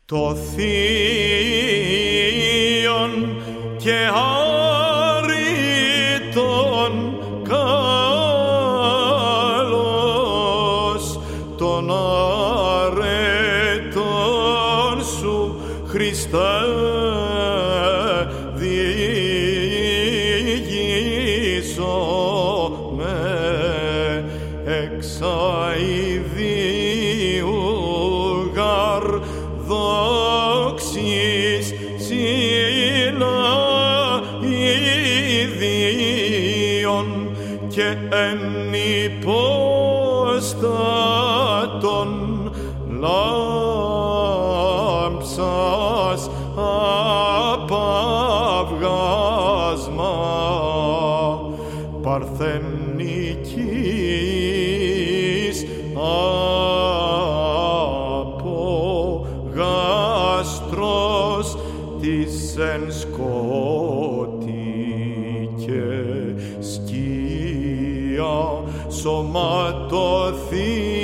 το θείον και άρρητον καλός τον αρετών σου Χριστέ διηγήσομαι εξ αηδίου γαρ δόξης συναηδίων και εν υπόστατον λάμψας απαυγάσμα παρθενικής από γάστρος της εν σκότη και σκία σωματωθεί